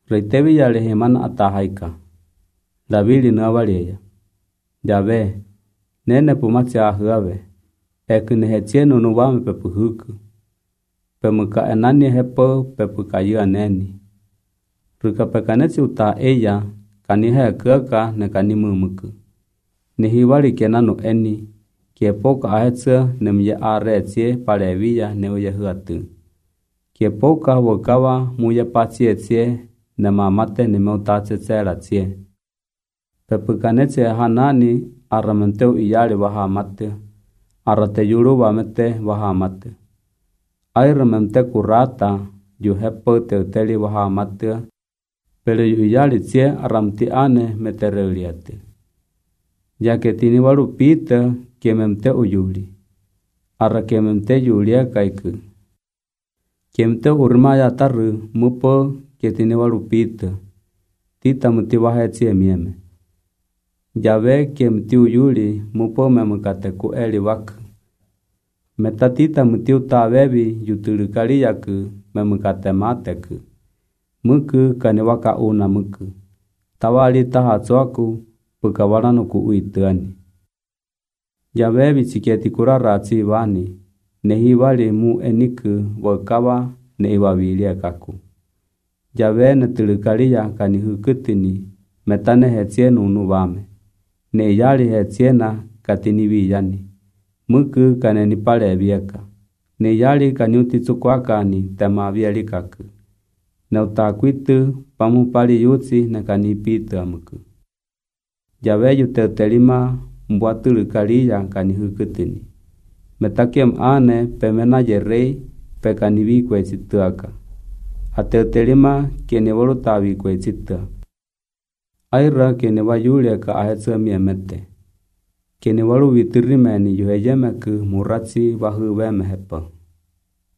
Reitevi ya lehemana atahaika. Davili na valeya. Jave, nene pumatsi ahave. Ekune hetienu nuwame pepuhuku. Pemuka enani hepo pepuka yu aneni. Ruka pekanetsi uta eya kanihe kaka ne kanimumuku. Nihiwali kenanu eni. Kiepoka ahetsa nemye aretsie palevia neuye huatu. Kiepoka wakawa muye patsie ne mamate nemeutatse tselatsie. Pepukanetse hanani aramenteu iyali wahamate. Arate yuru wamete wahamate. Airamente kurata yuhepo teuteli wahamate. Pero iyali tsie aramti ane metereuliate. Ya que tini walupita kememte uyuli. Ara kememte yulia kaiku. Kemte urmaya taru mupo que tini walupita. Tita muti wahetsie mieme. Yave kemti uyuli mupo memukate ku eli waku. Metatita muti utavevi yutulukali yaku memukate mateku. Muku kani waka una muku. Tawali tahatsuaku pukawaranu ku uituani. Yave bichiketi kuraratsi vani. Nehi wali mu eniku wakawa ne iwavilia kaku. Yave netulukaliya kani hukutini metane hetsienu nuvame. Ne yali hetsiena katini viyani. Muku kane nipale vieka. Ne yali kaniutitsukwakani tema vieli kaku. Ne utakuitu pamupali yutsi ne kanipitu amuku. Yave yuteutelima mbuatulukaliya kani hukutini. Metakiem ane pemena yerei pekanivi kwetsituaka. Ateutelima kene volutavi kwetsitua. Aira kene wayuliaka ahetsa miemete. Kene walu vitirimeni yuheyemeku muratsi wahu wemehepa.